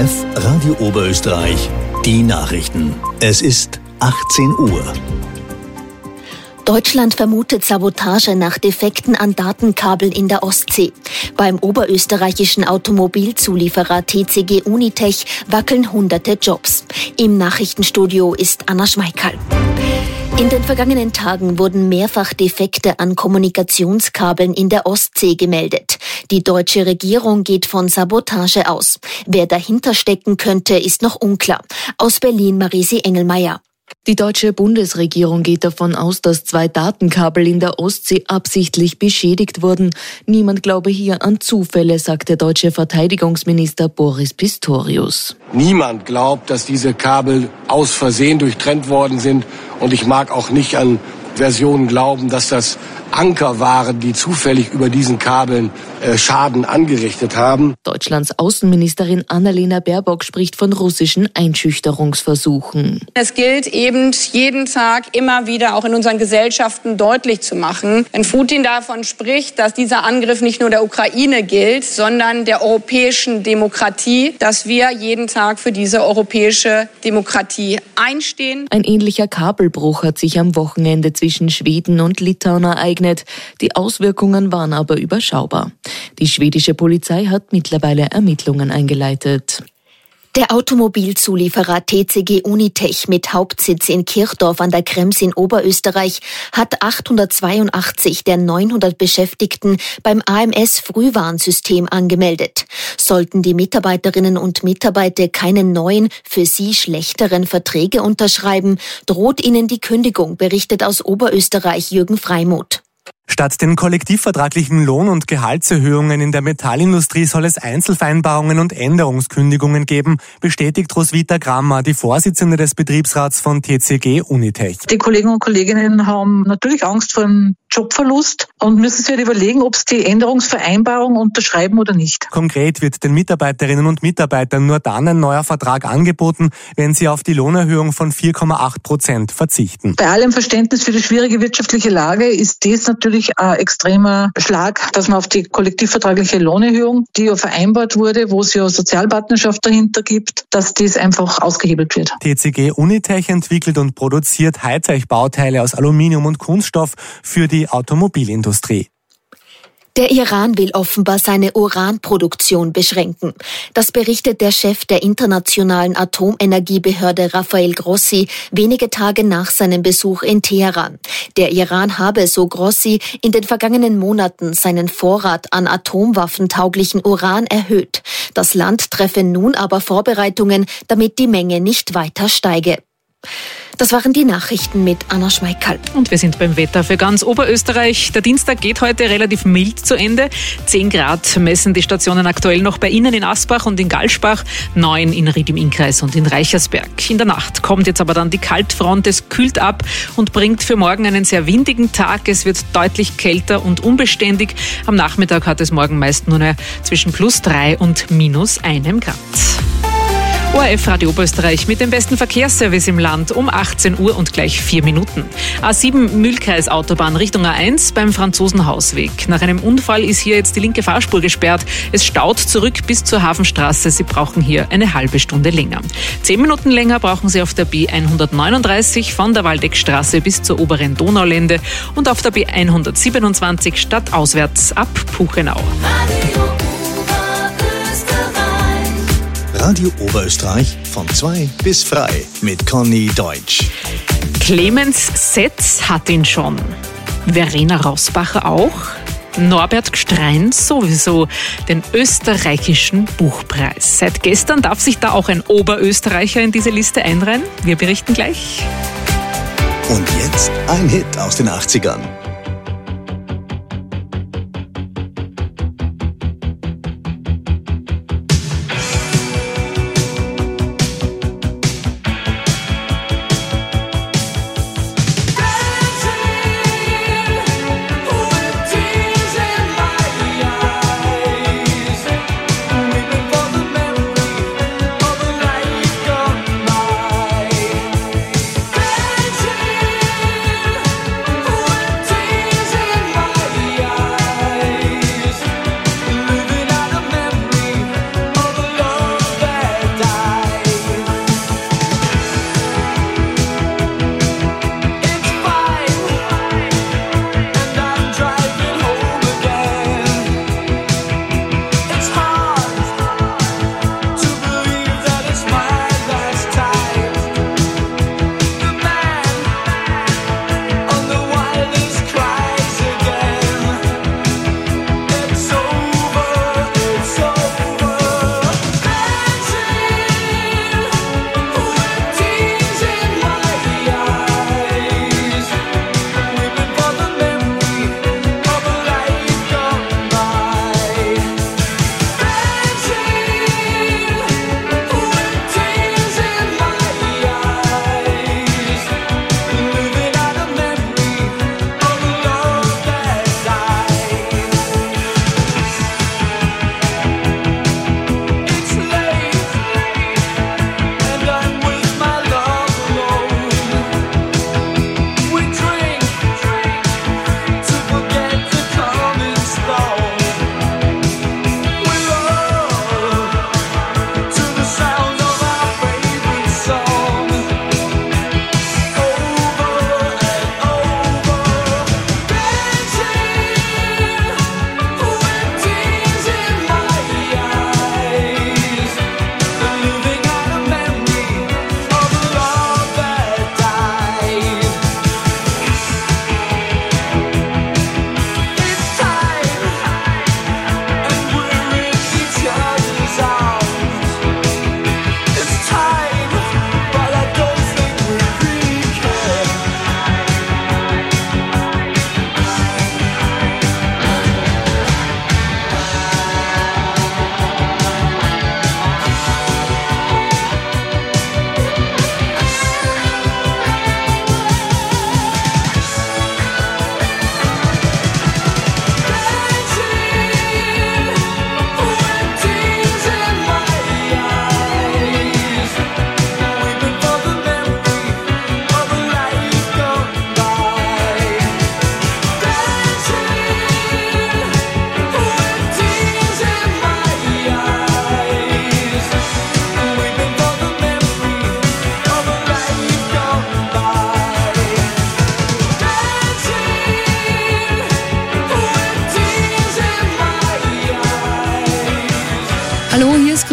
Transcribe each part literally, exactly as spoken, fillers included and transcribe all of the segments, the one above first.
F Radio Oberösterreich, die Nachrichten. Es ist achtzehn Uhr. Deutschland vermutet Sabotage nach Defekten an Datenkabeln in der Ostsee. Beim oberösterreichischen Automobilzulieferer T C G Unitech wackeln hunderte Jobs. Im Nachrichtenstudio ist Anna Schmeikal. In den vergangenen Tagen wurden mehrfach Defekte an Kommunikationskabeln in der Ostsee gemeldet. Die deutsche Regierung geht von Sabotage aus. Wer dahinter stecken könnte, ist noch unklar. Aus Berlin Marisi Engelmeier. Die deutsche Bundesregierung geht davon aus, dass zwei Datenkabel in der Ostsee absichtlich beschädigt wurden. Niemand glaube hier an Zufälle, sagt der deutsche Verteidigungsminister Boris Pistorius. Niemand glaubt, dass diese Kabel aus Versehen durchtrennt worden sind. Und ich mag auch nicht an Versionen glauben, dass das Anker waren, die zufällig über diesen Kabeln äh, Schaden angerichtet haben. Deutschlands Außenministerin Annalena Baerbock spricht von russischen Einschüchterungsversuchen. Es gilt eben jeden Tag immer wieder auch in unseren Gesellschaften deutlich zu machen, wenn Putin davon spricht, dass dieser Angriff nicht nur der Ukraine gilt, sondern der europäischen Demokratie, dass wir jeden Tag für diese europäische Demokratie einstehen. Ein ähnlicher Kabelbruch hat sich am Wochenende zwischen Schweden und Litauen ereignet. Die Auswirkungen waren aber überschaubar. Die schwedische Polizei hat mittlerweile Ermittlungen eingeleitet. Der Automobilzulieferer T C G Unitech mit Hauptsitz in Kirchdorf an der Krems in Oberösterreich hat achthundertzweiundachtzig der neunhundert Beschäftigten beim A M S-Frühwarnsystem angemeldet. Sollten die Mitarbeiterinnen und Mitarbeiter keine neuen, für sie schlechteren Verträge unterschreiben, droht ihnen die Kündigung, berichtet aus Oberösterreich Jürgen Freimuth. Statt den kollektivvertraglichen Lohn- und Gehaltserhöhungen in der Metallindustrie soll es Einzelvereinbarungen und Änderungskündigungen geben, bestätigt Roswitha Grammer, die Vorsitzende des Betriebsrats von T C G Unitech. Die Kollegen und Kolleginnen haben natürlich Angst vor einem Jobverlust und müssen sich halt überlegen, ob sie die Änderungsvereinbarung unterschreiben oder nicht. Konkret wird den Mitarbeiterinnen und Mitarbeitern nur dann ein neuer Vertrag angeboten, wenn sie auf die Lohnerhöhung von vier Komma acht Prozent verzichten. Bei allem Verständnis für die schwierige wirtschaftliche Lage ist das natürlich ein extremer Schlag, dass man auf die kollektivvertragliche Lohnerhöhung, die ja vereinbart wurde, wo es ja Sozialpartnerschaft dahinter gibt, dass das einfach ausgehebelt wird. T C G Unitech entwickelt und produziert Hightech-Bauteile aus Aluminium und Kunststoff für die Automobilindustrie. Der Iran will offenbar seine Uranproduktion beschränken. Das berichtet der Chef der internationalen Atomenergiebehörde Rafael Grossi wenige Tage nach seinem Besuch in Teheran. Der Iran habe, so Grossi, in den vergangenen Monaten seinen Vorrat an atomwaffentauglichen Uran erhöht. Das Land treffe nun aber Vorbereitungen, damit die Menge nicht weiter steige. Das waren die Nachrichten mit Anna Schmeikal. Und wir sind beim Wetter für ganz Oberösterreich. Der Dienstag geht heute relativ mild zu Ende. zehn Grad messen die Stationen aktuell noch bei Ihnen in Asbach und in Galschbach, neun in Ried im Innkreis und in Reichersberg. In der Nacht kommt jetzt aber dann die Kaltfront, es kühlt ab und bringt für morgen einen sehr windigen Tag. Es wird deutlich kälter und unbeständig. Am Nachmittag hat es morgen meist nur zwischen plus drei und minus einem Grad. O R F Radio Oberösterreich mit dem besten Verkehrsservice im Land um achtzehn Uhr und gleich vier Minuten. A sieben Mühlkreis Autobahn Richtung A eins beim Franzosenhausweg. Nach einem Unfall ist hier jetzt die linke Fahrspur gesperrt. Es staut zurück bis zur Hafenstraße. Sie brauchen hier eine halbe Stunde länger. Zehn Minuten länger brauchen Sie auf der B hundertneununddreißig von der Waldeckstraße bis zur oberen Donaulände und auf der B hundertsiebenundzwanzig stadtauswärts ab Puchenau. Radio Oberösterreich von zwei bis frei mit Conny Deutsch. Clemens Setz hat ihn schon. Verena Rausbacher auch. Norbert Gstrein sowieso den österreichischen Buchpreis. Seit gestern darf sich da auch ein Oberösterreicher in diese Liste einreihen. Wir berichten gleich. Und jetzt ein Hit aus den achtzigern.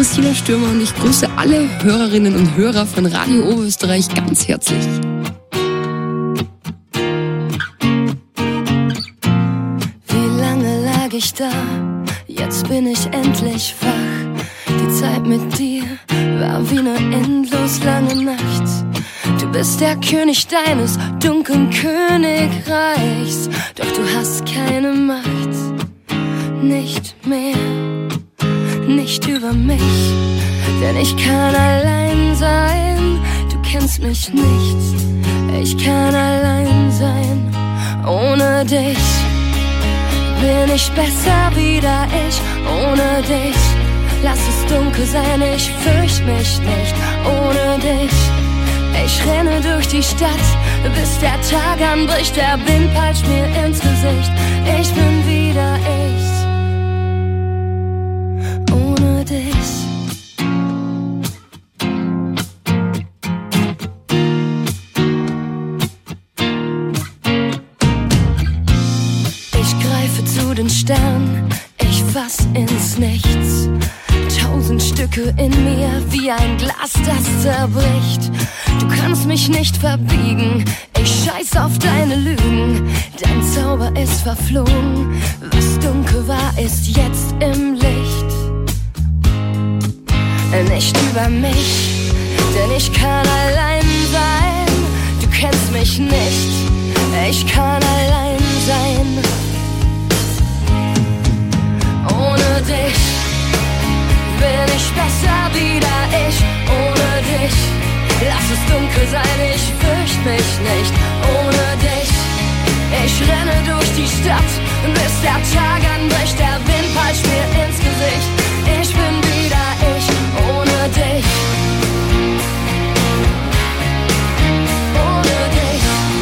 Christina Stürmer und ich grüße alle Hörerinnen und Hörer von Radio Oberösterreich ganz herzlich. Wie lange lag ich da? Jetzt bin ich endlich wach. Die Zeit mit dir war wie eine endlos lange Nacht. Du bist der König deines dunklen Königreichs, doch du hast keine Macht. Nicht mehr, nicht über mich, denn ich kann allein sein. Du kennst mich nicht, ich kann allein sein. Ohne dich bin ich besser wieder ich. Ohne dich lass es dunkel sein, ich fürchte mich nicht. Ohne dich ich renne durch die Stadt, bis der Tag anbricht. Der Wind peitscht mir ins Gesicht. Ich bin wieder ich. Ohne dich. Ich greife zu den Sternen, ich fass ins Nichts. Tausend Stücke in mir, wie ein Glas, das zerbricht. Du kannst mich nicht verbiegen, ich scheiß auf deine Lügen. Dein Zauber ist verflogen, was dunkel war, ist jetzt im Licht. Nicht über mich, denn ich kann allein sein. Du kennst mich nicht, ich kann allein sein. Ohne dich bin ich besser wieder ich. Ohne dich lass es dunkel sein, ich fürchte mich nicht. Ohne dich ich renne durch die Stadt, bis der Tag anbricht. Der Wind peitscht mir ins Gesicht. Ich bin wieder ich. Ohne dich. Ohne dich.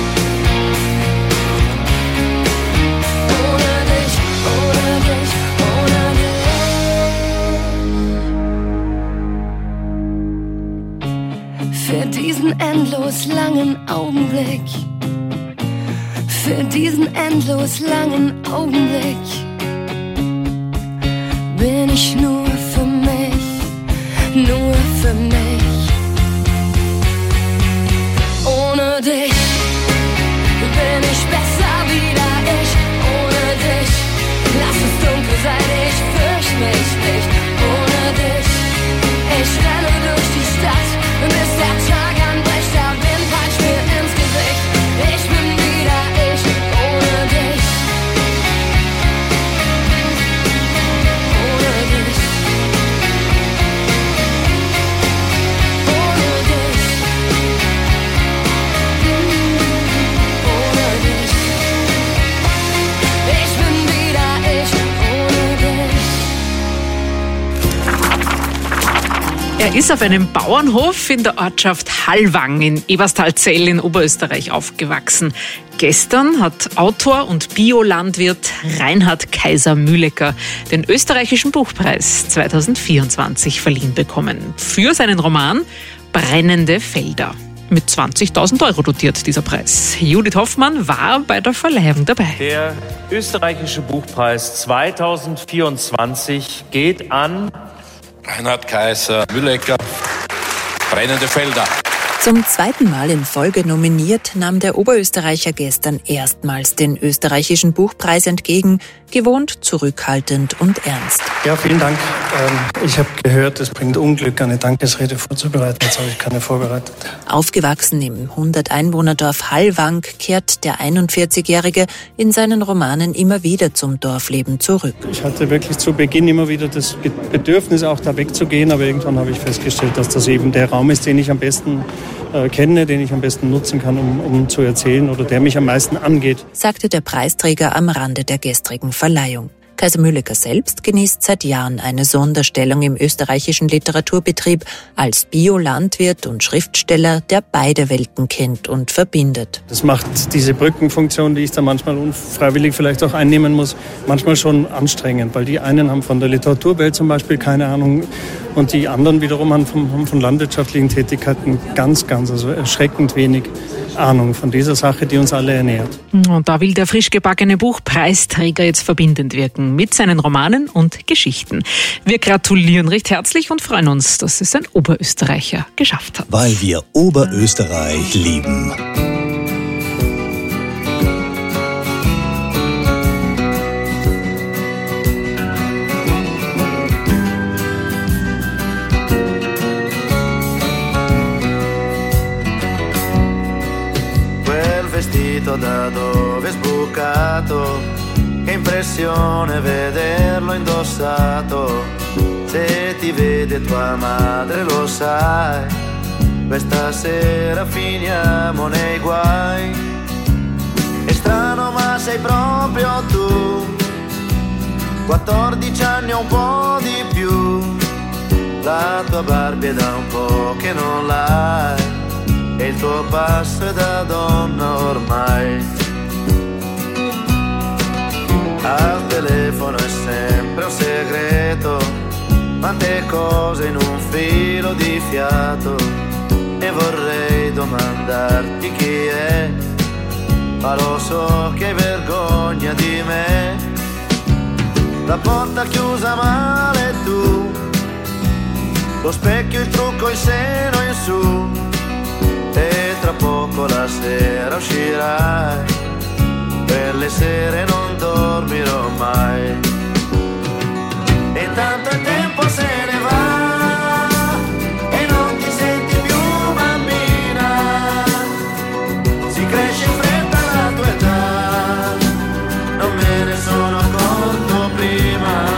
Ohne dich. Ohne dich. Ohne dich. Für diesen endlos langen Augenblick. Für diesen endlos langen Augenblick bin ich nur für mich, nur für mich. Ohne dich bin ich besser wieder ich. Ohne dich lass es dunkel sein, ich fürchte mich nicht. Ohne dich ich renne durch die Stadt, bis der Tag anbricht. Der Wind peitscht mir ins Gesicht. Ich bin wieder ich. Ohne dich. Ohne dich. Ohne dich. Ohne dich. Ich bin wieder ich. Ohne dich. Er ist auf einem Bauernhof in der Ortschaft Hallwang in Eberstalzell in Oberösterreich aufgewachsen. Gestern hat Autor und Biolandwirt Reinhard Kaiser-Mühlecker den österreichischen Buchpreis zweitausendvierundzwanzig verliehen bekommen. Für seinen Roman Brennende Felder. Mit zwanzigtausend Euro dotiert dieser Preis. Judith Hoffmann war bei der Verleihung dabei. Der österreichische Buchpreis zweitausendvierundzwanzig geht an Reinhard Kaiser-Mühlecker, Brennende Felder. Zum zweiten Mal in Folge nominiert nahm der Oberösterreicher gestern erstmals den österreichischen Buchpreis entgegen, gewohnt, zurückhaltend und ernst. Ja, vielen Dank. Ich habe gehört, es bringt Unglück, eine Dankesrede vorzubereiten. Jetzt habe ich keine vorbereitet. Aufgewachsen im hundert-Einwohner-Dorf Hallwang kehrt der einundvierzigjährige in seinen Romanen immer wieder zum Dorfleben zurück. Ich hatte wirklich zu Beginn immer wieder das Bedürfnis, auch da wegzugehen, aber irgendwann habe ich festgestellt, dass das eben der Raum ist, den ich am besten äh, kenne, den ich am besten nutzen kann, um, um zu erzählen oder der mich am meisten angeht, sagte der Preisträger am Rande der gestrigen Verleihung. Kaiser-Mühlecker selbst genießt seit Jahren eine Sonderstellung im österreichischen Literaturbetrieb als Biolandwirt und Schriftsteller, der beide Welten kennt und verbindet. Das macht diese Brückenfunktion, die ich da manchmal unfreiwillig vielleicht auch einnehmen muss, manchmal schon anstrengend, weil die einen haben von der Literaturwelt zum Beispiel keine Ahnung und die anderen wiederum haben von, haben von landwirtschaftlichen Tätigkeiten ganz, ganz, also erschreckend wenig Ahnung von dieser Sache, die uns alle ernährt. Und da will der frisch gebackene Buchpreisträger jetzt verbindend wirken. Verteidigung mit seinen Romanen und Geschichten. Wir gratulieren recht herzlich und freuen uns, dass es ein Oberösterreicher geschafft hat. Weil wir Oberösterreich lieben. Da dove è sbucato, che impressione vederlo indossato. Se ti vede tua madre lo sai, questa sera finiamo nei guai. È strano ma sei proprio tu, quattordici anni o un po' di più. La tua Barbie è da un po' che non l'hai, e il tuo passo è da donna ormai. Al telefono è sempre un segreto, quante cose in un filo di fiato. E vorrei domandarti chi è, ma lo so che hai vergogna di me. La porta chiusa male tu, lo specchio, il trucco, il seno in su. E tra poco la sera uscirai, per le sere non dormirò mai. E tanto il tempo se ne va e non ti senti più bambina. Si cresce in fretta la tua età, non me ne sono accorto prima.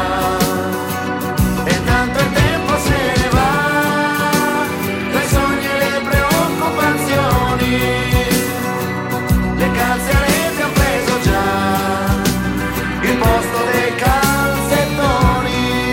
E tanto il tempo se ne va, tra i sogni e le preoccupazioni. Le calze a rete han preso già il posto dei calzettoni.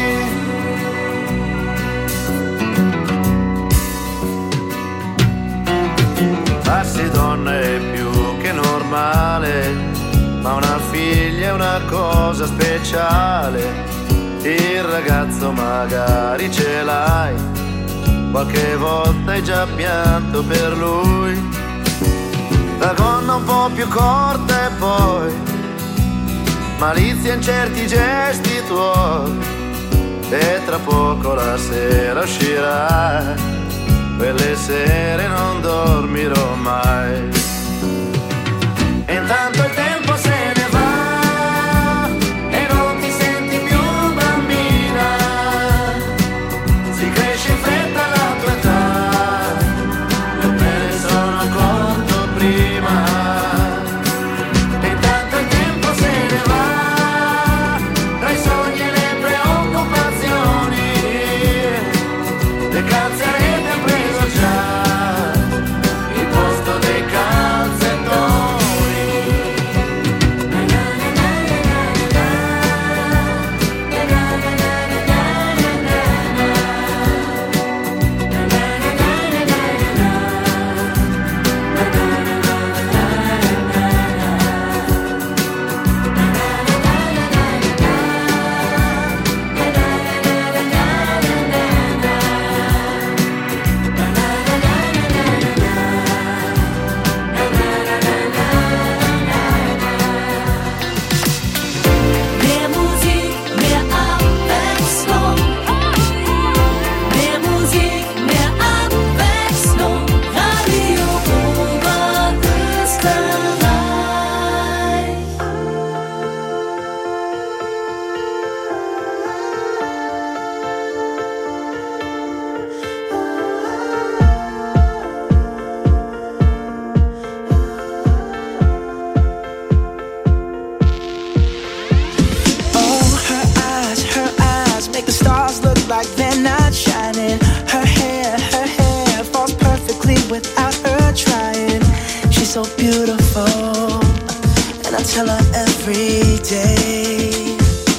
Farsi donna è più che normale, ma una figlia è una cosa speciale. Il ragazzo magari ce l'hai, qualche volta hai già pianto per lui. La gonna un po' più corta e poi malizia in certi gesti tuoi. E tra poco la sera uscirà, quelle sere non dormirò mai. E intanto il tempo se ne va e non ti senti più bambina. Si cresce in fretta la tua età, io me ne sono accorto prima. E intanto il tempo se ne va, tra i sogni e le preoccupazioni. Le calze a rete han preso già il posto dei calzettoni. Mehr Musik, mehr Abwechslung. Mehr Musik, mehr Abwechslung. Radio Oberösterreich. Oh, her eyes, her eyes make the stars look like they're not shining. Her hair, her hair falls perfectly without her trying. She's so beautiful, and I tell her every day.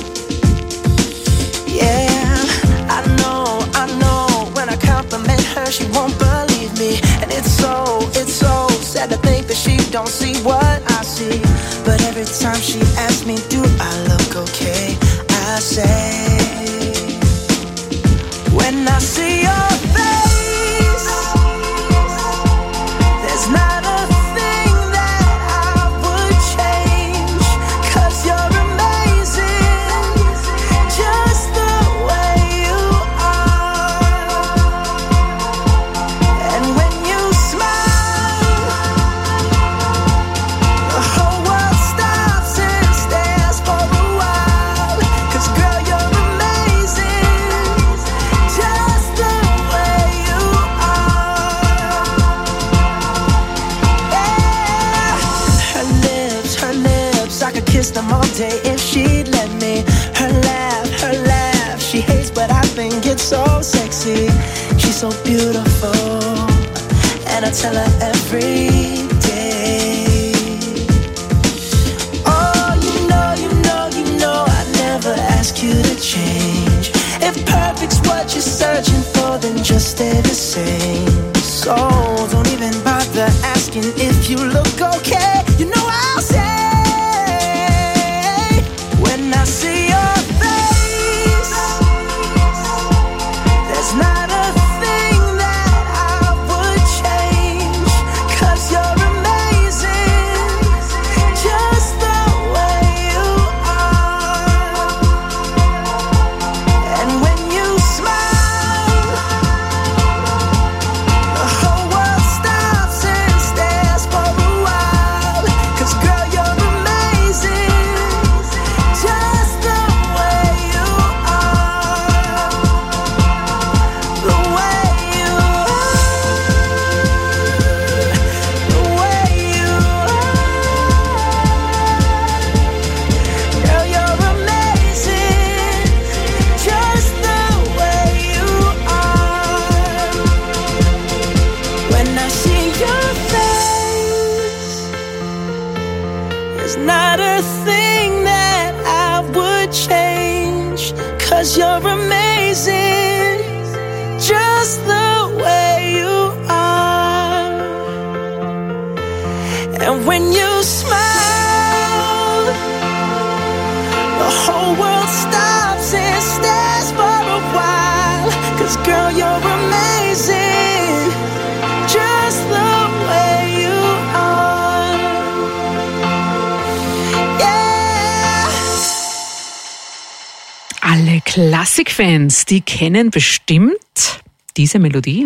Yeah, I know, I know. When I compliment her, she won't believe me, and it's so, it's so sad to think that she don't see what I see. But every time she asks me, do I look okay? I say, when I see your face, there's not a thing that I would change. 'Cause you're amazing, so beautiful, and I tell her every day. Oh, you know, you know, you know I'd never ask you to change. If perfect's what you're searching for, then just stay the same. So don't even bother asking if you look okay. You know I'll say, when I see your face, there's not a thing that I would change, 'cause you're amazing, just the way you are. And when you smile, the whole world stops and stares for a while, 'cause girl, you're amazing, just the way you are. The way you are, the way you are. Girl, you're amazing, just the way you are. When I see your face, there's not a thing that I would change, 'cause you're amazing, just the way you are. And when you smile, the whole world stops and stares for a while, 'cause girl, you're amazing, just the way you are. Yeah. Alle Klassikfans, die kennen bestimmt diese Melodie.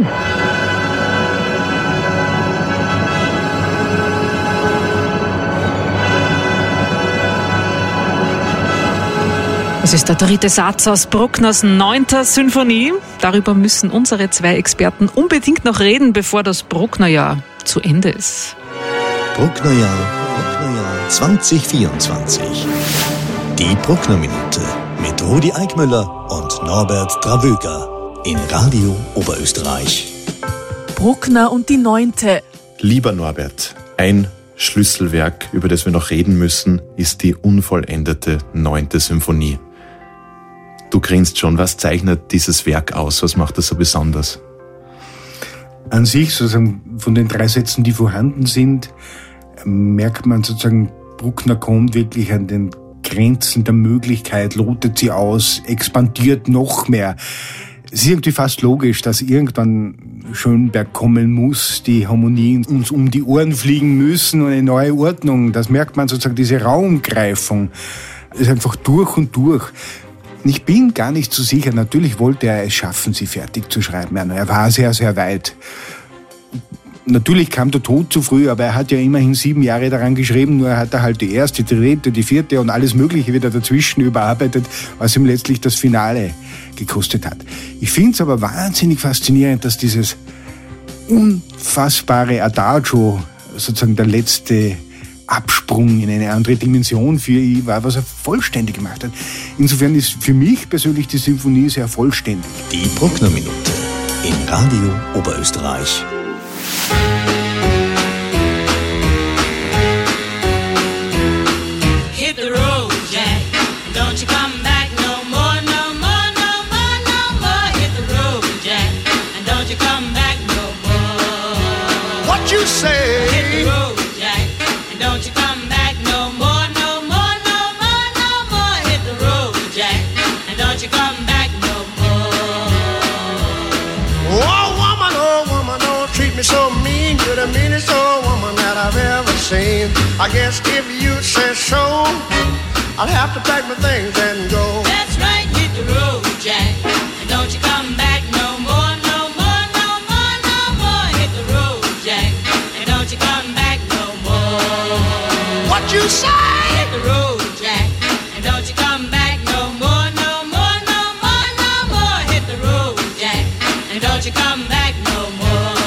Das ist der dritte Satz aus Bruckners neunter Symphonie. Darüber müssen unsere zwei Experten unbedingt noch reden, bevor das Brucknerjahr zu Ende ist. Brucknerjahr, Brucknerjahr zwanzig vierundzwanzig. Die Bruckner-Minute mit Rudi Eickmüller und Norbert Dravöger in Radio Oberösterreich. Bruckner und die Neunte. Lieber Norbert, ein Schlüsselwerk, über das wir noch reden müssen, ist die unvollendete neunte Symphonie. Du grinst schon. Was zeichnet dieses Werk aus? Was macht das so besonders? An sich, sozusagen von den drei Sätzen, die vorhanden sind, merkt man sozusagen, Bruckner kommt wirklich an den Grenzen der Möglichkeit, lotet sie aus, expandiert noch mehr. Es ist irgendwie fast logisch, dass irgendwann Schönberg kommen muss, die Harmonien uns um die Ohren fliegen müssen und eine neue Ordnung. Das merkt man sozusagen, diese Raumgreifung ist einfach durch und durch. Ich bin gar nicht so sicher, natürlich wollte er es schaffen, sie fertig zu schreiben. Er war sehr, sehr weit. Natürlich kam der Tod zu früh, aber er hat ja immerhin sieben Jahre daran geschrieben, nur hat er halt die erste, die dritte, die vierte und alles Mögliche wieder dazwischen überarbeitet, was ihm letztlich das Finale gekostet hat. Ich finde es aber wahnsinnig faszinierend, dass dieses unfassbare Adagio sozusagen der letzte Absprung in eine andere Dimension für ihn war, was er vollständig gemacht hat. Insofern ist für mich persönlich die Symphonie sehr vollständig. Die Bruckner-Minute in Radio Oberösterreich. Hit the road, Jack. Don't you come back no more, no more, no more, no more. Hit the road, Jack. And don't you come back no more. What you say? Hit the road, Jack. And don't you come back no more, no more, no more, no more. Hit the road, Jack. And don't you come back no more. Oh, woman, oh, woman, don't treat me so mean. You're the meanest old woman that I've ever seen. I guess if you say so, I'll have to pack my things and go. That's right, hit the road, Jack. And don't you come back no more, no more, no more, no more. Hit the road, Jack. And don't you come back no more. What you say? Hit the road, Jack. And don't you come back no more, no more, no more, no more. Hit the road, Jack. And don't you come back no more.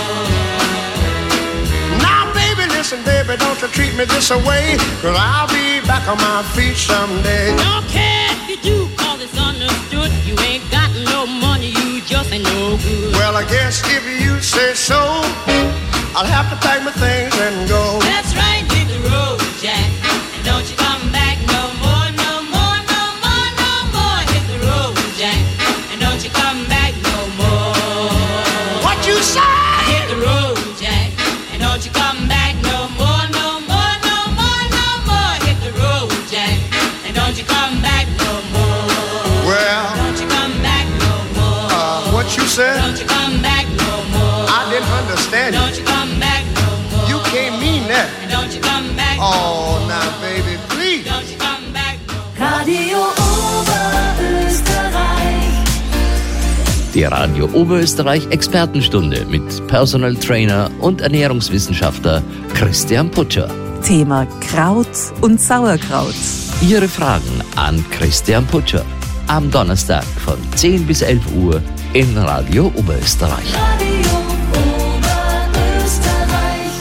Now, baby, listen, baby, don't you treat me this away, 'cause I'll be back on my feet someday. Don't care if you do, cause it's understood. You ain't got no money, you just ain't no good. Well, I guess if you say so, I'll have to pack my things and go. That's right, hit the road, Jack, and don't you come back no more, no more, no more, no more. Hit the road, Jack, and don't you come back no more. What you say? Hit the road, Jack, and don't you come back no more, no more, no more, no more. Hit the road, Jack, and don't you come back no more. Well, don't you come back no more. Uh, what you said? Don't you come back no more. I didn't understand Don't you. you come back no more. You can't mean that. And don't you come back no Oh, more. now, baby, please. Don't you come back no more. Radio Oberösterreich. Die Radio Oberösterreich Expertenstunde mit Personal Trainer und Ernährungswissenschaftler Christian Putscher. Thema Kraut und Sauerkraut. Ihre Fragen an Christian Putscher. Am Donnerstag von zehn bis elf Uhr in Radio Oberösterreich. Radio Oberösterreich.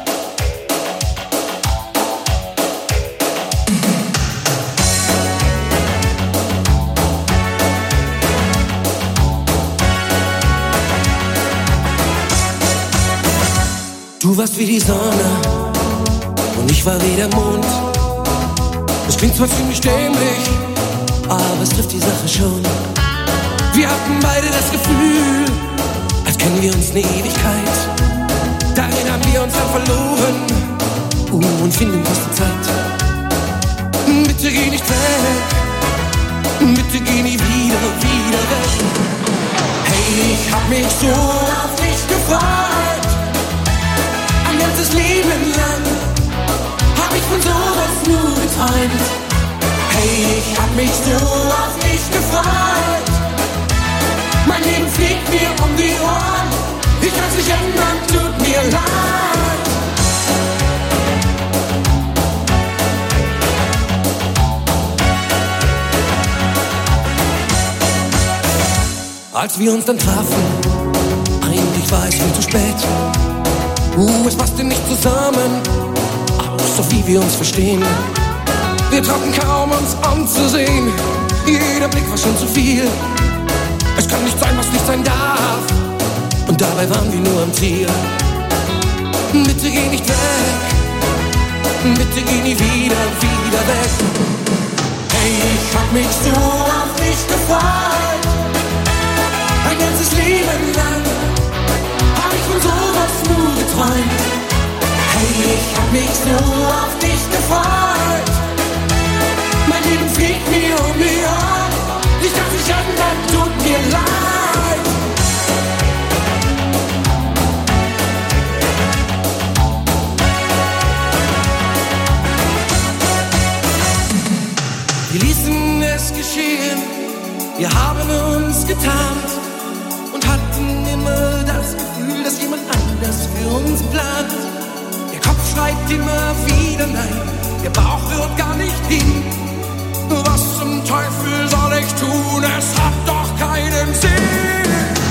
Du warst wie die Sonne und ich war wie der Mond. Das klingt zwar ziemlich dämlich, aber es trifft die Sache schon. Wir hatten beide das Gefühl, als kennen wir uns eine Ewigkeit. Darin haben wir uns dann verloren uh, und finden kostet Zeit. Bitte geh nicht weg, bitte geh nie wieder, wieder weg. Hey, ich hab mich so auf dich gefreut. Ein ganzes Leben lang hab ich von sowas nur geträumt. Hey, ich hab mich so auf dich gefreut. Mein Leben fliegt mir um die Ohren. Ich kann's nicht ändern, tut mir leid. Als wir uns dann trafen, eigentlich war es viel zu spät. Uh, es passte nicht zusammen, so wie wir uns verstehen. Wir trauten kaum uns anzusehen. Jeder Blick war schon zu viel. Es kann nicht sein, was nicht sein darf. Und dabei waren wir nur am Ziel. Bitte geh nicht weg. Bitte geh nie wieder, wieder weg. Hey, ich hab mich so auf dich gefreut. Ein ganzes Leben lang hab ich von sowas nur geträumt. Hey, ich hab mich so auf dich gefreut. Mein Leben fliegt mir um die Ohren. Ich kann's nicht ändern, tut mir leid. Wir ließen es geschehen. Wir haben uns getarnt und hatten immer das Gefühl, dass jemand anders für uns plant. Der Kopf schreit immer wieder nein, der Bauch hört gar nicht hin. Was zum Teufel soll ich tun? Es hat doch keinen Sinn.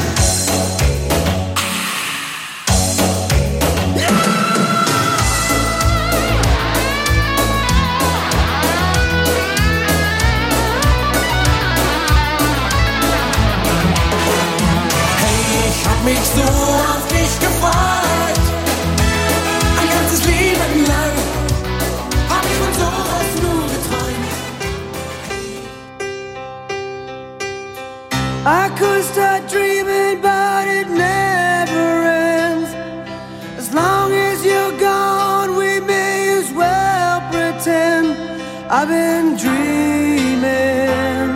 Hey, ich hab mich so auf dich gefreut. Ein ganzes Leben lang hab ich von sowas nur geträumt. I could start dreaming, but it never ends. As long as you're gone, we may as well pretend I've been dreaming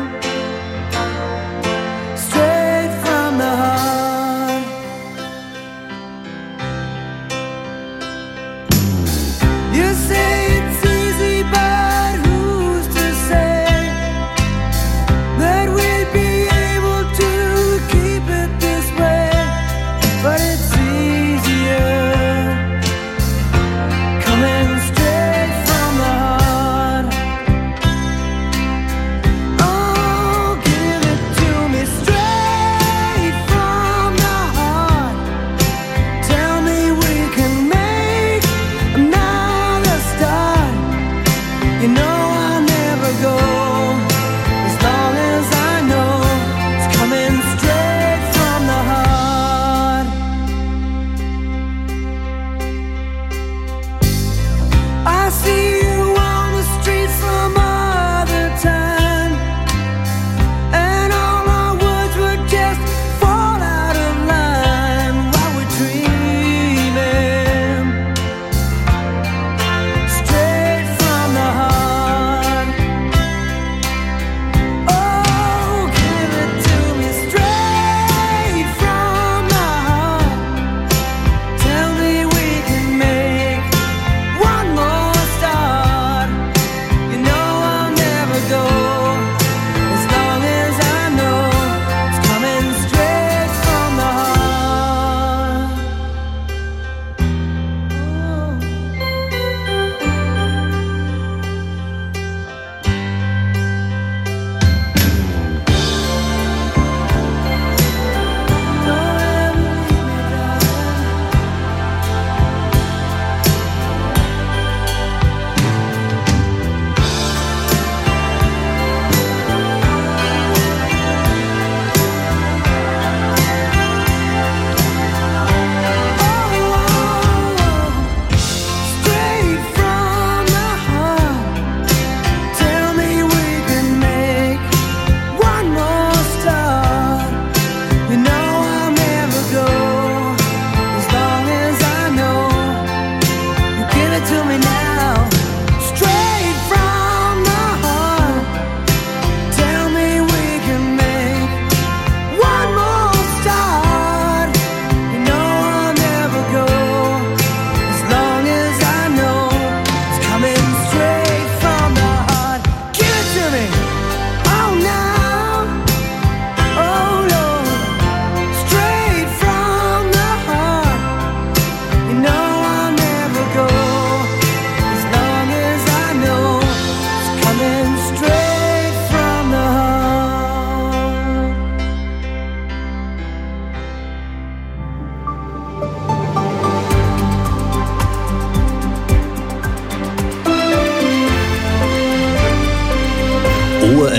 straight from the heart. You say it's easy, but who's to say that we'll be able to keep it this way? But it's easier coming straight from the heart.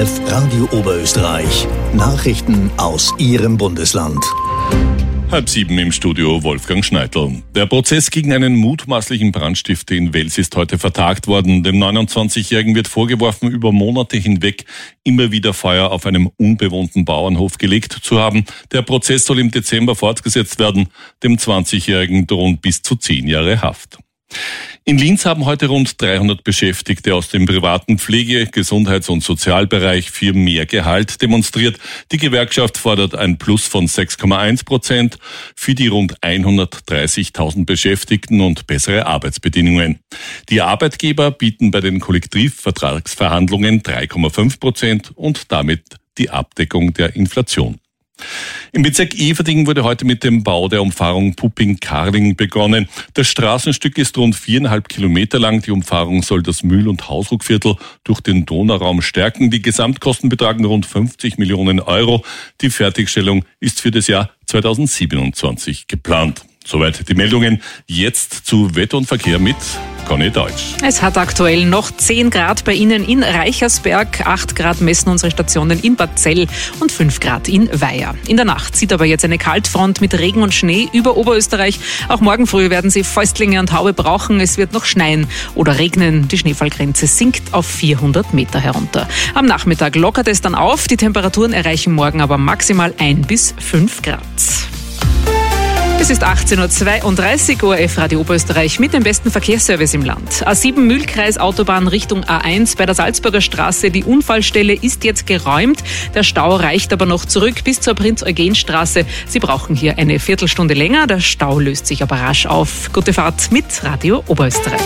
F Radio Oberösterreich. Nachrichten aus Ihrem Bundesland. Halb sieben im Studio Wolfgang Schneidl. Der Prozess gegen einen mutmaßlichen Brandstifter in Wels ist heute vertagt worden. Dem neunundzwanzigjährigen wird vorgeworfen, über Monate hinweg immer wieder Feuer auf einem unbewohnten Bauernhof gelegt zu haben. Der Prozess soll im Dezember fortgesetzt werden. Dem zwanzigjährigen drohen bis zu zehn Jahre Haft. In Linz haben heute rund dreihundert Beschäftigte aus dem privaten Pflege-, Gesundheits- und Sozialbereich für mehr Gehalt demonstriert. Die Gewerkschaft fordert ein Plus von sechs Komma eins Prozent für die rund hundertdreißigtausend Beschäftigten und bessere Arbeitsbedingungen. Die Arbeitgeber bieten bei den Kollektivvertragsverhandlungen drei Komma fünf Prozent und damit die Abdeckung der Inflation. Im Bezirk Everding wurde heute mit dem Bau der Umfahrung Pupping-Karling begonnen. Das Straßenstück ist rund viereinhalb Kilometer lang. Die Umfahrung soll das Mühl- und Hausruckviertel durch den Donauraum stärken. Die Gesamtkosten betragen rund fünfzig Millionen Euro. Die Fertigstellung ist für das Jahr zweitausendsiebenundzwanzig geplant. Soweit die Meldungen. Jetzt zu Wetter und Verkehr mit Conny Deutsch. Es hat aktuell noch zehn Grad bei Ihnen in Reichersberg, acht Grad messen unsere Stationen in Barzell und fünf Grad in Weiher. In der Nacht zieht aber jetzt eine Kaltfront mit Regen und Schnee über Oberösterreich. Auch morgen früh werden Sie Fäustlinge und Haube brauchen. Es wird noch schneien oder regnen. Die Schneefallgrenze sinkt auf vierhundert Meter herunter. Am Nachmittag lockert es dann auf. Die Temperaturen erreichen morgen aber maximal ein bis fünf Grad. Es ist achtzehn Uhr zweiunddreißig, O R F Radio Oberösterreich mit dem besten Verkehrsservice im Land. A sieben Mühlkreis Autobahn Richtung A eins bei der Salzburger Straße. Die Unfallstelle ist jetzt geräumt. Der Stau reicht aber noch zurück bis zur Prinz-Eugen-Straße. Sie brauchen hier eine Viertelstunde länger. Der Stau löst sich aber rasch auf. Gute Fahrt mit Radio Oberösterreich.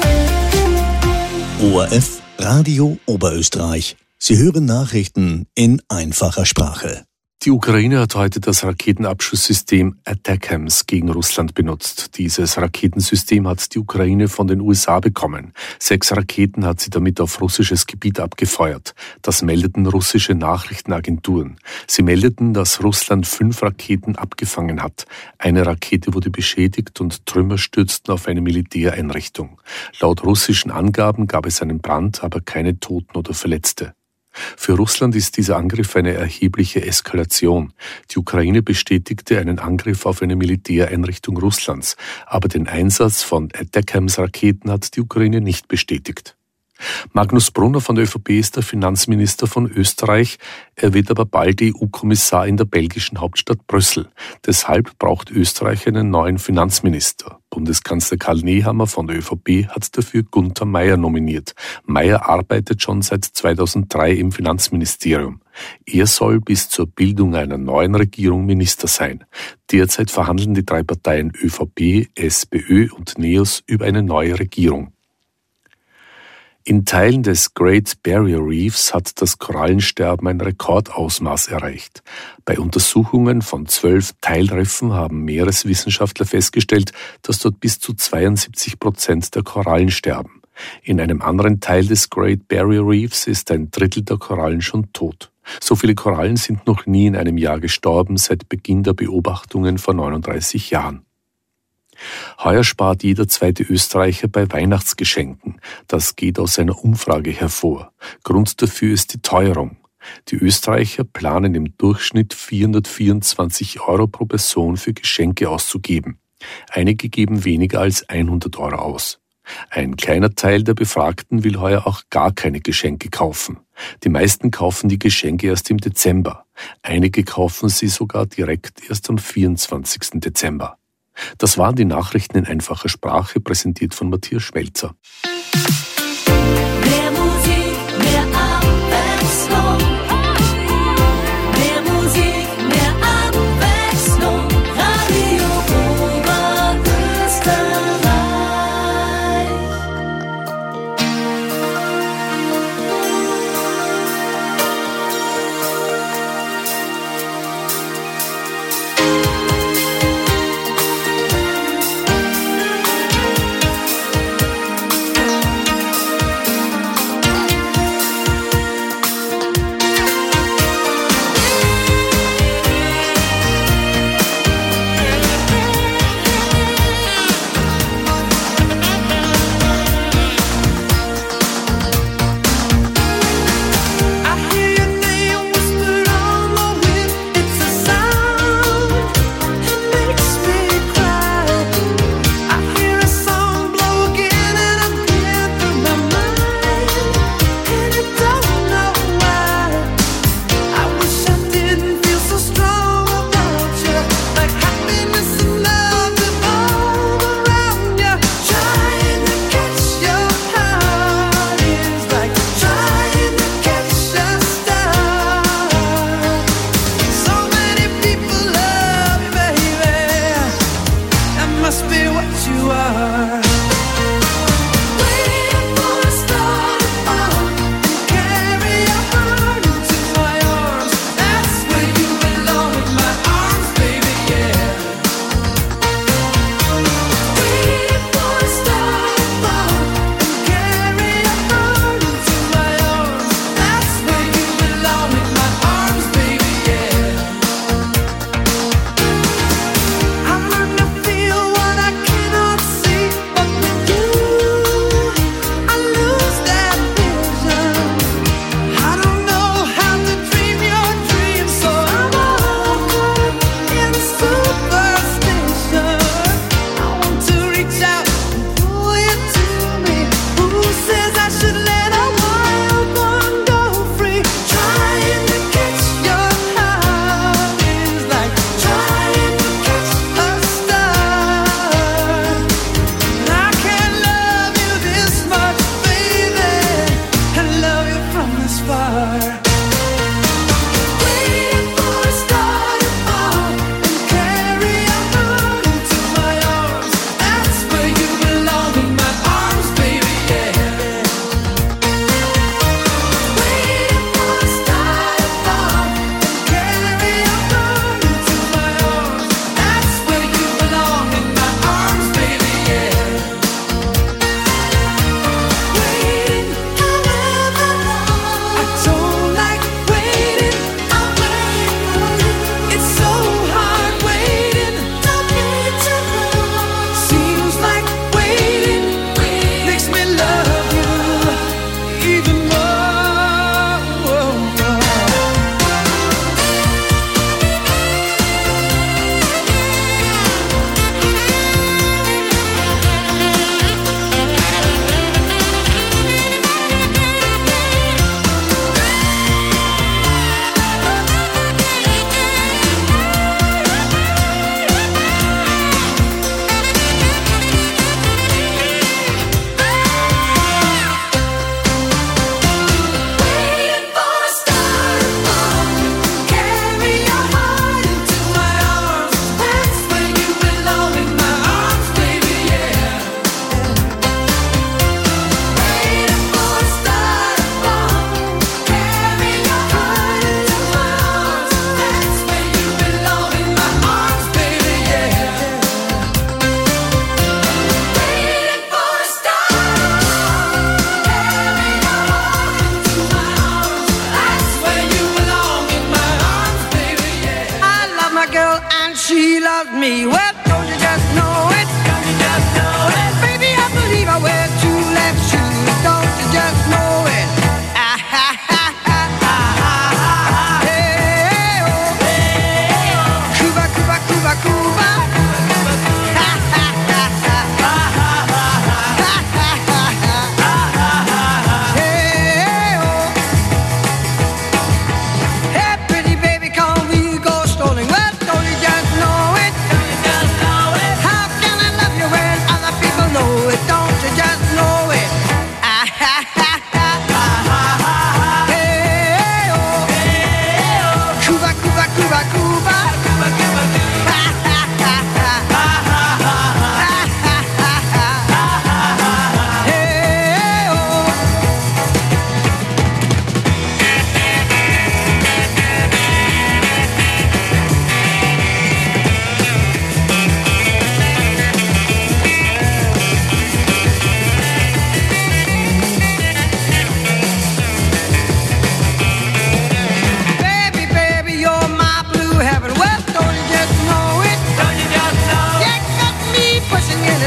O R F Radio Oberösterreich. Sie hören Nachrichten in einfacher Sprache. Die Ukraine hat heute das Raketenabschusssystem ATACMS gegen Russland benutzt. Dieses Raketensystem hat die Ukraine von den U S A bekommen. Sechs Raketen hat sie damit auf russisches Gebiet abgefeuert. Das meldeten russische Nachrichtenagenturen. Sie meldeten, dass Russland fünf Raketen abgefangen hat. Eine Rakete wurde beschädigt und Trümmer stürzten auf eine Militäreinrichtung. Laut russischen Angaben gab es einen Brand, aber keine Toten oder Verletzte. Für Russland ist dieser Angriff eine erhebliche Eskalation. Die Ukraine bestätigte einen Angriff auf eine Militäreinrichtung Russlands, aber den Einsatz von ATACMS-Raketen hat die Ukraine nicht bestätigt. Magnus Brunner von der ÖVP ist der Finanzminister von Österreich. Er wird aber bald E U-Kommissar in der belgischen Hauptstadt Brüssel. Deshalb braucht Österreich einen neuen Finanzminister. Bundeskanzler Karl Nehammer von der ÖVP hat dafür Gunther Meyer nominiert. Meyer arbeitet schon seit zweitausenddrei im Finanzministerium. Er soll bis zur Bildung einer neuen Regierung Minister sein. Derzeit verhandeln die drei Parteien ÖVP, SPÖ und NEOS über eine neue Regierung. In Teilen des Great Barrier Reefs hat das Korallensterben ein Rekordausmaß erreicht. Bei Untersuchungen von zwölf Teilriffen haben Meereswissenschaftler festgestellt, dass dort bis zu zweiundsiebzig Prozent der Korallen sterben. In einem anderen Teil des Great Barrier Reefs ist ein Drittel der Korallen schon tot. So viele Korallen sind noch nie in einem Jahr gestorben seit Beginn der Beobachtungen vor neununddreißig Jahren. Heuer spart jeder zweite Österreicher bei Weihnachtsgeschenken. Das geht aus einer Umfrage hervor. Grund dafür ist die Teuerung. Die Österreicher planen im Durchschnitt vierhundertvierundzwanzig Euro pro Person für Geschenke auszugeben. Einige geben weniger als hundert Euro aus. Ein kleiner Teil der Befragten will heuer auch gar keine Geschenke kaufen. Die meisten kaufen die Geschenke erst im Dezember. Einige kaufen sie sogar direkt erst am vierundzwanzigsten Dezember. Das waren die Nachrichten in einfacher Sprache, präsentiert von Matthias Schmelzer. Mehr Musik, mehr Abwechslung. Mehr Musik, mehr Abwechslung. Radio Oberösterreich.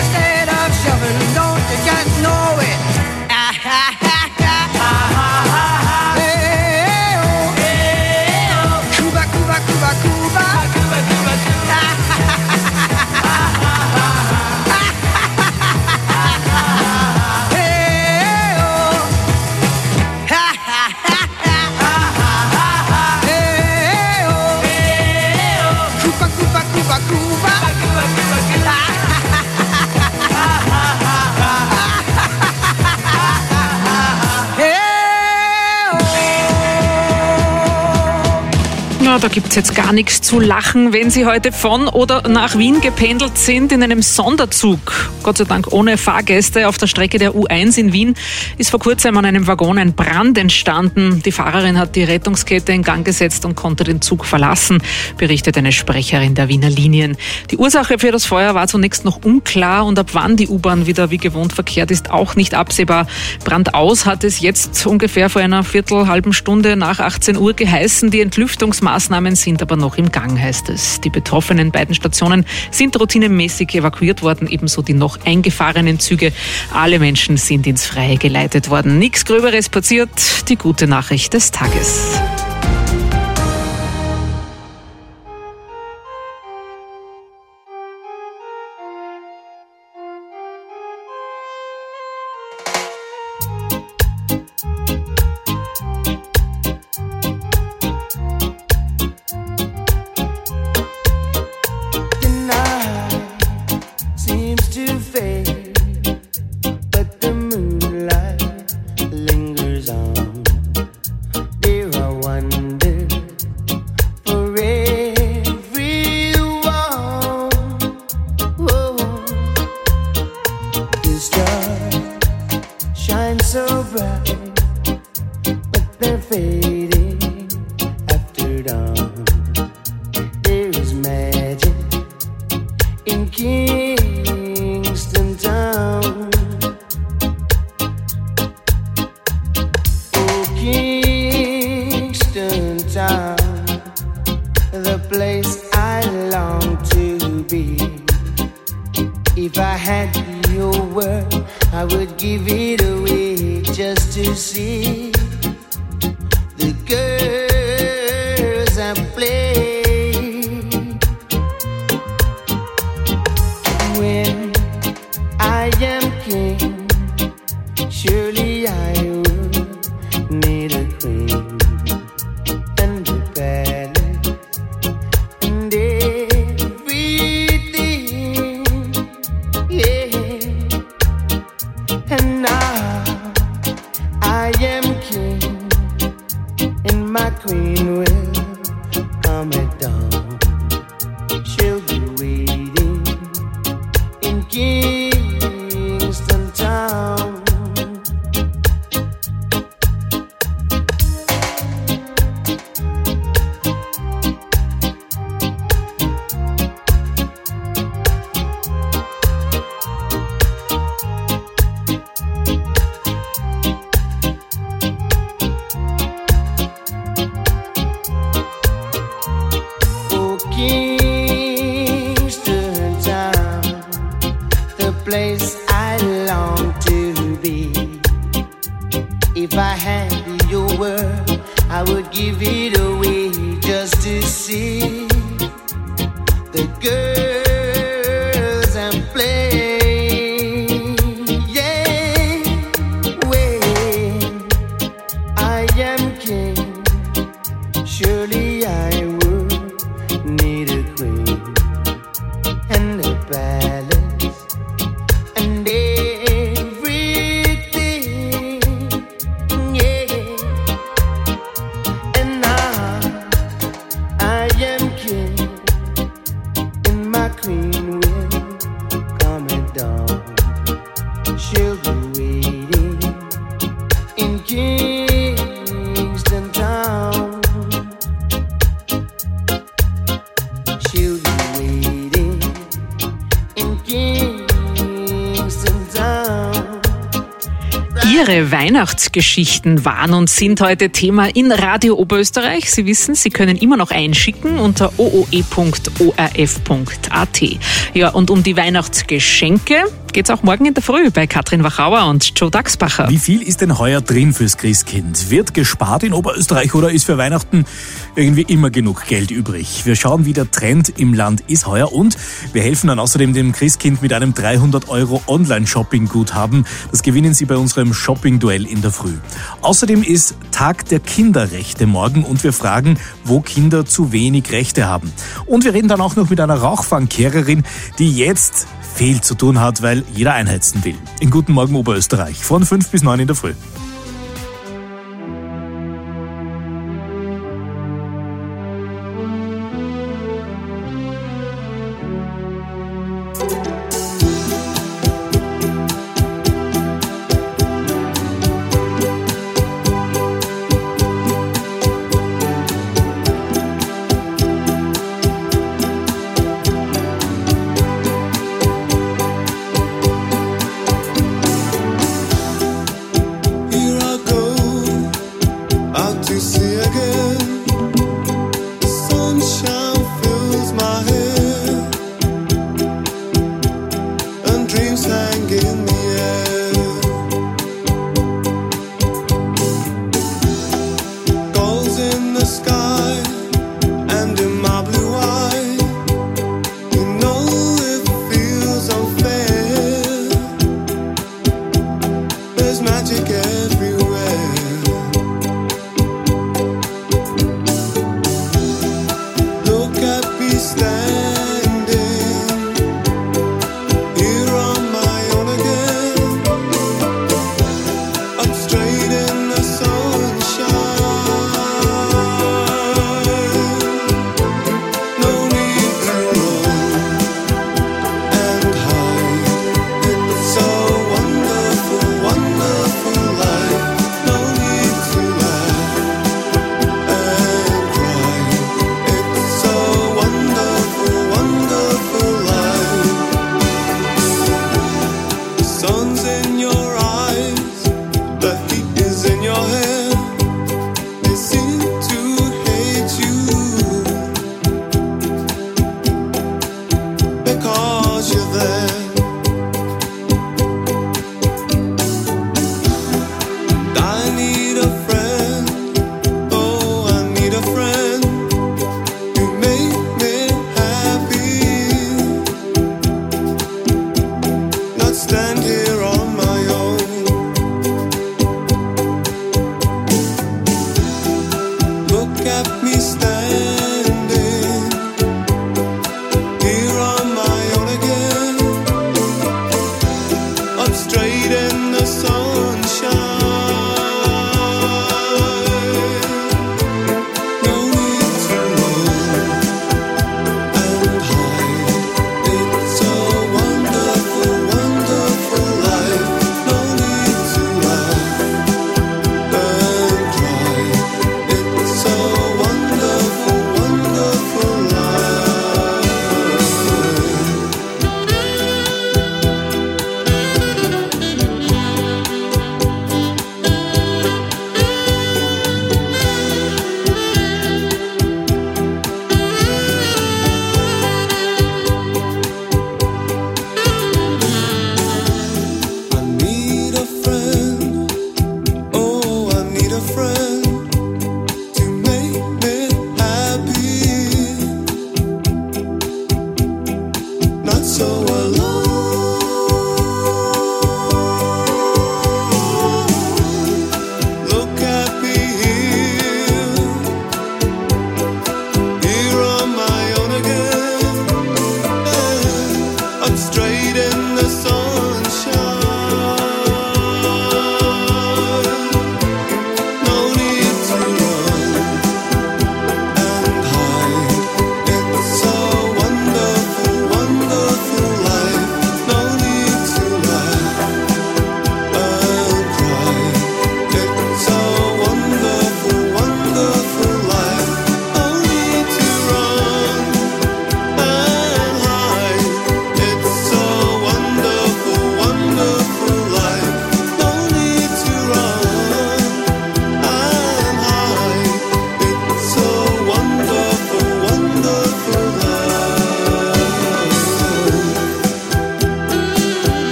instead of shoving. Don't you just know it? Ah, ha, ha, ha. Ah, ha, ha, ha. Hey, oh. Hey, oh. Cuba, Cuba, Cuba, Cuba. Cuba, Cuba, Cuba. Ah, ha, ha, ha. Ja, da gibt's jetzt gar nichts zu lachen, wenn Sie heute von oder nach Wien gependelt sind in einem Sonderzug. Gott sei Dank ohne Fahrgäste. Auf der Strecke der U eins in Wien ist vor kurzem an einem Waggon ein Brand entstanden. Die Fahrerin hat die Rettungskette in Gang gesetzt und konnte den Zug verlassen, berichtet eine Sprecherin der Wiener Linien. Die Ursache für das Feuer war zunächst noch unklar und ab wann die U-Bahn wieder wie gewohnt verkehrt, ist auch nicht absehbar. Brandaus hat es jetzt ungefähr vor einer Viertel, halben Stunde nach achtzehn Uhr geheißen. Die Entlüftungsmaßnahmen sind aber noch im Gang, heißt es. Die betroffenen beiden Stationen sind routinemäßig evakuiert worden, ebenso die noch eingefahrenen Züge. Alle Menschen sind ins Freie geleitet worden. Nichts Gröberes passiert. Die gute Nachricht des Tages. Besondere Weihnachtsgeschichten waren und sind heute Thema in Radio Oberösterreich. Sie wissen, Sie können immer noch einschicken unter o o e punkt o r f punkt a t. Ja, und um die Weihnachtsgeschenke geht's auch morgen in der Früh bei Katrin Wachauer und Joe Daxbacher. Wie viel ist denn heuer drin fürs Christkind? Wird gespart in Oberösterreich oder ist für Weihnachten irgendwie immer genug Geld übrig? Wir schauen, wie der Trend im Land ist heuer und wir helfen dann außerdem dem Christkind mit einem dreihundert Euro Online-Shopping-Guthaben. Das gewinnen Sie bei unserem Shopping-Duell in der Früh. Außerdem ist Tag der Kinderrechte morgen und wir fragen, wo Kinder zu wenig Rechte haben. Und wir reden dann auch noch mit einer Rauchfangkehrerin, die jetzt viel zu tun hat, weil jeder einheizen will. In Guten Morgen Oberösterreich von fünf bis neun in der Früh.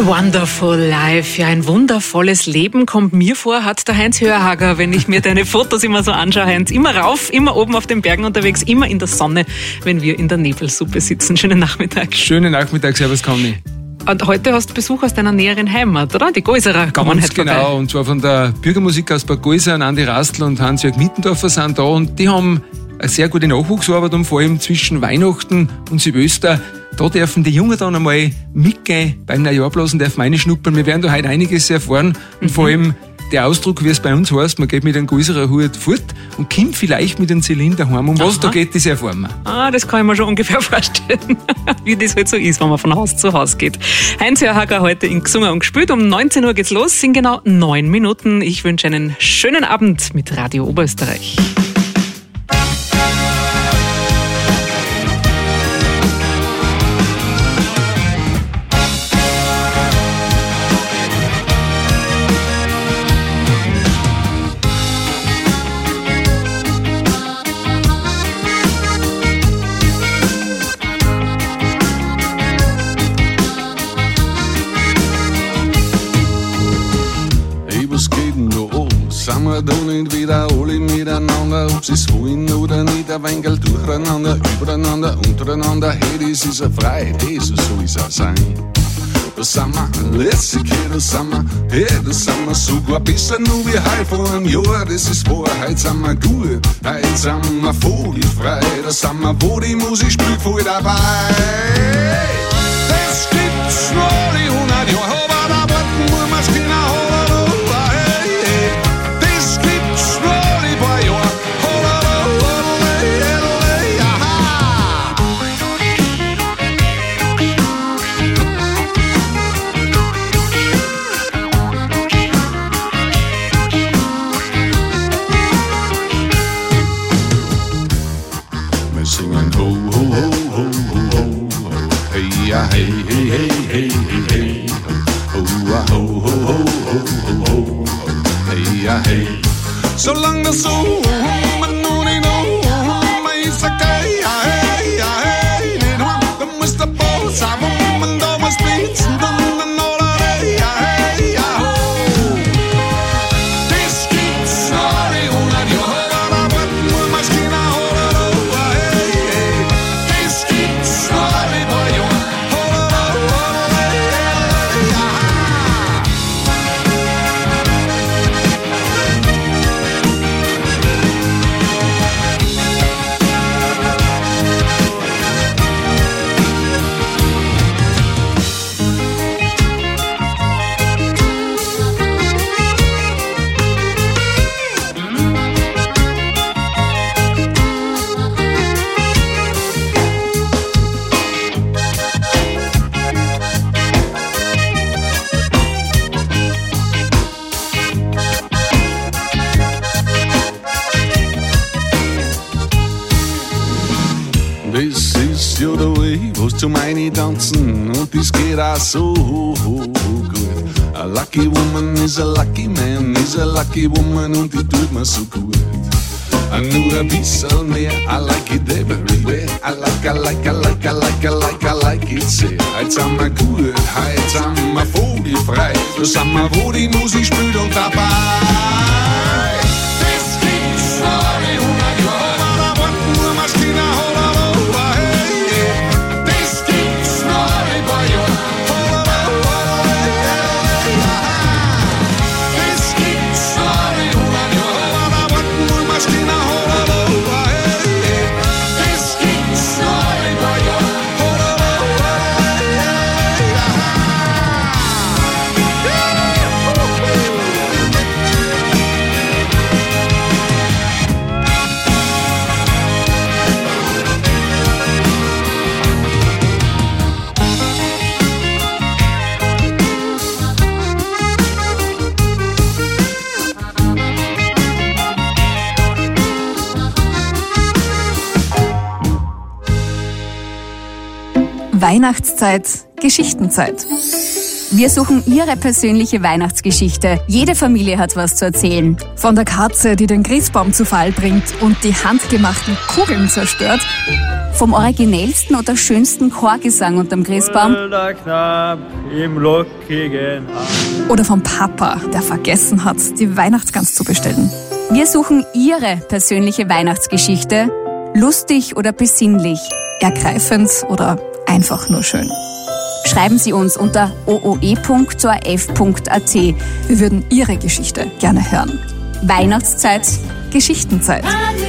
A Wonderful Life, ja, ein wundervolles Leben kommt mir vor, hat der Heinz Hörhager, wenn ich mir deine Fotos immer so anschaue, Heinz. Immer rauf, immer oben auf den Bergen unterwegs, immer in der Sonne, wenn wir in der Nebelsuppe sitzen. Schönen Nachmittag. Schönen Nachmittag, servus Conny. Und heute hast du Besuch aus deiner näheren Heimat, oder? Die Gäuserer kommen Ganz heute genau, vorbei. und zwar von der Bürgermusik aus Bad Gäusern, Andi Rastl und Hans-Jörg Mittendorfer sind da und die haben eine sehr gute Nachwuchsarbeit und vor allem zwischen Weihnachten und Silvester. Da dürfen die Jungen dann einmal mitgehen beim Neujahrblasen, dürfen reinschnuppern. Wir werden da heute einiges erfahren und Mhm. vor allem der Ausdruck, wie es bei uns heißt, man geht mit einem Gäuserer Hut fort und kommt vielleicht mit einem Zylinder heim. Um was Aha. da geht, das erfahren wir. Ah, das kann ich mir schon ungefähr vorstellen, wie das halt so ist, wenn man von Haus zu Haus geht. Heinz Hörhager heute in Gesungen und gespielt. Um neunzehn Uhr geht's los, sind genau neun Minuten. Ich wünsche einen schönen Abend mit Radio Oberösterreich. Sind wir da nicht wieder alle miteinander, ob sie's wollen oder nicht, ein wenig durcheinander, übereinander, untereinander, hey, das ist eine Freiheit, hey, so soll's auch sein. Da sind wir lässig, hey, da sind wir, hey, da sind wir sogar besser nur wie heute vor einem Jahr, das ist wahr, heute sind wir gut, heute sind wir vogelfrei, da sind wir, wo die Musik spielt, voll dabei. Das gibt's nur alle hundert Jahre, aber da warten wir mal Kinder haben. Ja, hey, hey, hey, hey, hey, hey, ho, ho, ho, ho, ho, ho, ho, ho, hey, ja, hey. Solange das so, man nur nicht know, man ist okay, ja, hey, ja, hey, nicht nur, du musst der Boss haben, man damals blitzen, dann dann oder hey, ja, hey, ja, ho. Das gibt's noch nicht hundert Jahre, aber warten wir mal Kinder oder oh, hey, hey. Das gibt's noch nicht paar Jahre. Das ist ja der Weg, was zum Eine tanzen und das geht auch so gut. A lucky woman is a lucky man, is a lucky woman und die tut mir so gut. Nur ein bisschen mehr, I like it everywhere. I like, I like, I like, I like, I like, I like it sehr. Heute sind wir gut, heute sind wir vogelfrei. Da sind wir, wo die Musik spielt und dabei. Das gibt's noch alle hundert Jahre, aber da warten nur mal Kinder oder oh, hey. Das gibt's noch alle paar Jahre. Das gibt's noch alle hundert Jahre, aber da warten nur mal Kinder oder oh, hey. Das gibt's noch alle paar Jahre. Weihnachtszeit, Geschichtenzeit. Wir suchen Ihre persönliche Weihnachtsgeschichte. Jede Familie hat was zu erzählen. Von der Katze, die den Christbaum zu Fall bringt und die handgemachten Kugeln zerstört. Vom originellsten oder schönsten Chorgesang unterm Christbaum. Oder vom Papa, der vergessen hat, die Weihnachtsgans zu bestellen. Wir suchen Ihre persönliche Weihnachtsgeschichte. Lustig oder besinnlich. Ergreifend oder einfach nur schön. Schreiben Sie uns unter o o e punkt o r f punkt a t. Wir würden Ihre Geschichte gerne hören. Weihnachtszeit, Geschichtenzeit.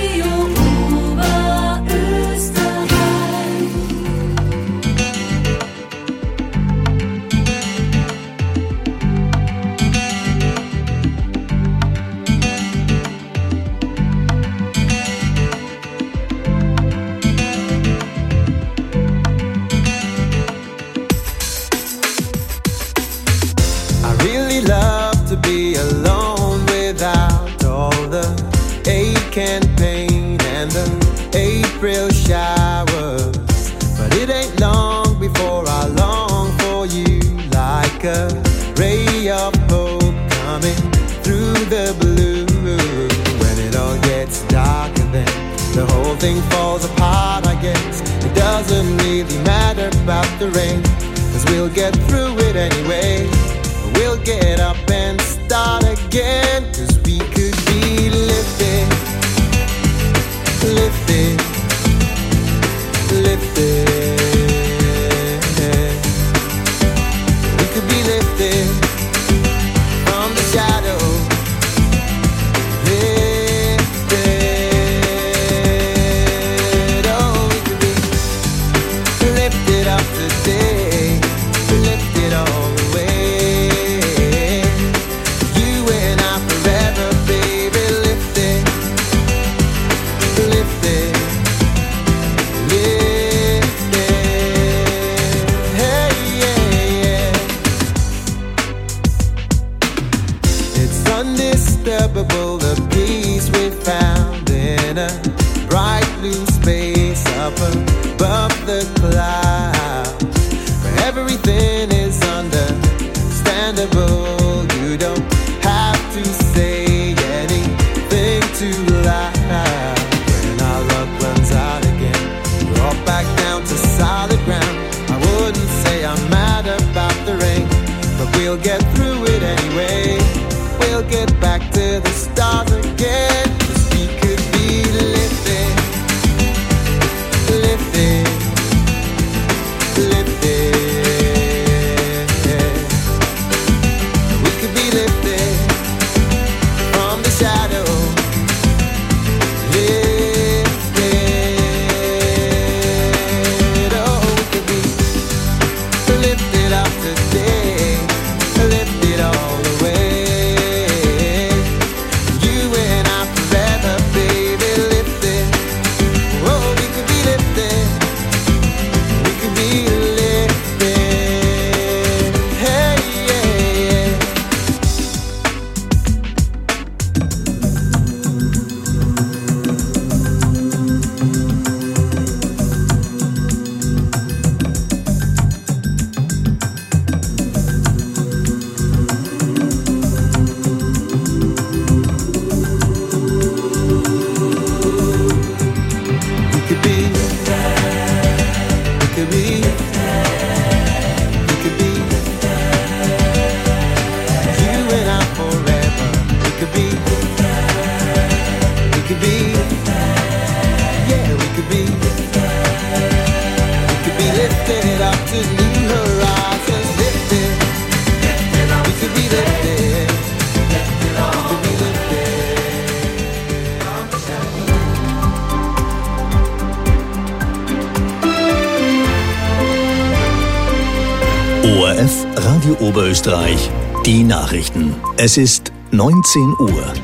And pain and the April showers, but it ain't long before I long for you, like a ray of hope coming through the blue. When it all gets darker, then the whole thing falls apart, I guess. It doesn't really matter about the rain, 'cause we'll get through it anyway. We'll get up and start again, 'cause we could be lifted, lifted, lifted. We could be lifted from the shadow, lifted. Oh, we could be lifted up today, lifted all the way. You and I forever, baby, lifted, lifted, lifted. Hey, yeah, yeah. It's undisturbable, the peace we found in a bright blue space up above the clouds, where everything is understandable. You don't have to say anything too loud. When our luck runs out again, we're all back down to solid ground. I wouldn't say I'm mad about the rain, but we'll get through it anyway. We'll get back to the start again, 'cause we could be lifted, lifted, lifted. We could be lifted from the shadow, lifted. Oh, we could be lifted up today, lifted all the way. You and I forever, baby, lifted. Oh, we could be lifted, we could be lifted. Hey, yeah, yeah. We could be, we could be, we could be, you and I forever. We could be, we could be, yeah, we could be, we could be lifted up to new horizons, lifted, we could be lifted, we could be lifted. O R F Radio Oberösterreich, die Nachrichten. Es ist neunzehn Uhr.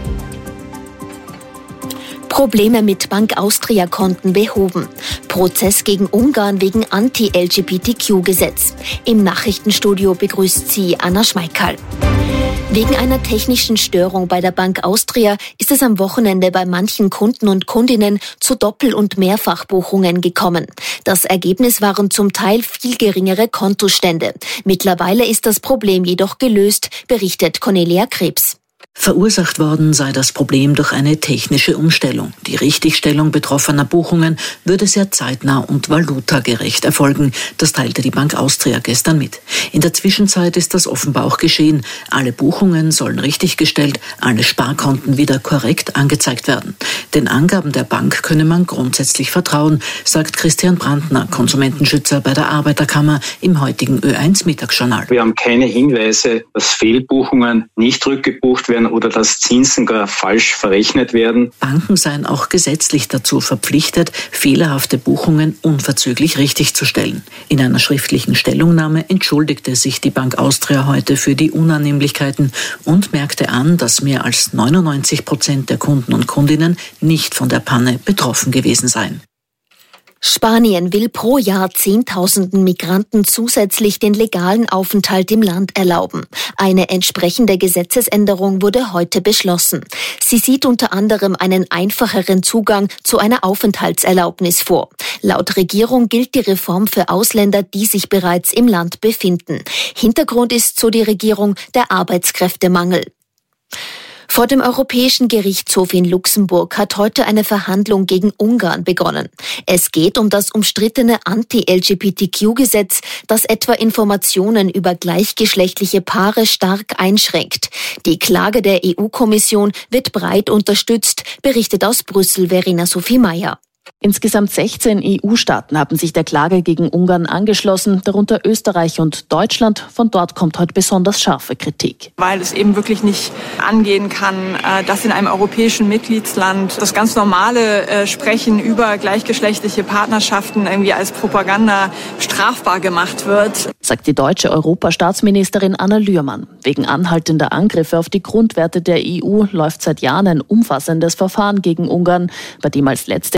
Probleme mit Bank Austria-Konten behoben. Prozess gegen Ungarn wegen Anti-L G B T Q-Gesetz. Im Nachrichtenstudio begrüßt sie Anna Schmeikal. Wegen einer technischen Störung bei der Bank Austria ist es am Wochenende bei manchen Kunden und Kundinnen zu Doppel- und Mehrfachbuchungen gekommen. Das Ergebnis waren zum Teil viel geringere Kontostände. Mittlerweile ist das Problem jedoch gelöst, berichtet Cornelia Krebs. Verursacht worden sei das Problem durch eine technische Umstellung. Die Richtigstellung betroffener Buchungen würde sehr zeitnah und valutagerecht erfolgen. Das teilte die Bank Austria gestern mit. In der Zwischenzeit ist das offenbar auch geschehen. Alle Buchungen sollen richtiggestellt, alle Sparkonten wieder korrekt angezeigt werden. Den Angaben der Bank könne man grundsätzlich vertrauen, sagt Christian Brandner, Konsumentenschützer bei der Arbeiterkammer im heutigen Ö eins Mittagsjournal. Wir haben keine Hinweise, dass Fehlbuchungen nicht rückgebucht werden oder dass Zinsen gar falsch verrechnet werden. Banken seien auch gesetzlich dazu verpflichtet, fehlerhafte Buchungen unverzüglich richtigzustellen. In einer schriftlichen Stellungnahme entschuldigte sich die Bank Austria heute für die Unannehmlichkeiten und merkte an, dass mehr als neunundneunzig Prozent der Kunden und Kundinnen nicht von der Panne betroffen gewesen seien. Spanien will pro Jahr Zehntausenden Migranten zusätzlich den legalen Aufenthalt im Land erlauben. Eine entsprechende Gesetzesänderung wurde heute beschlossen. Sie sieht unter anderem einen einfacheren Zugang zu einer Aufenthaltserlaubnis vor. Laut Regierung gilt die Reform für Ausländer, die sich bereits im Land befinden. Hintergrund ist, so die Regierung, der Arbeitskräftemangel. Vor dem Europäischen Gerichtshof in Luxemburg hat heute eine Verhandlung gegen Ungarn begonnen. Es geht um das umstrittene Anti-L G B T Q-Gesetz, das etwa Informationen über gleichgeschlechtliche Paare stark einschränkt. Die Klage der E U-Kommission wird breit unterstützt, berichtet aus Brüssel Verena Sophie Meyer. Insgesamt sechzehn E U-Staaten haben sich der Klage gegen Ungarn angeschlossen, darunter Österreich und Deutschland. Von dort kommt heute besonders scharfe Kritik. Weil es eben wirklich nicht angehen kann, dass in einem europäischen Mitgliedsland das ganz normale Sprechen über gleichgeschlechtliche Partnerschaften irgendwie als Propaganda strafbar gemacht wird, sagt die deutsche Europastaatsministerin Anna Lührmann. Wegen anhaltender Angriffe auf die Grundwerte der E U läuft seit Jahren ein umfassendes Verfahren gegen Ungarn, bei dem als letzte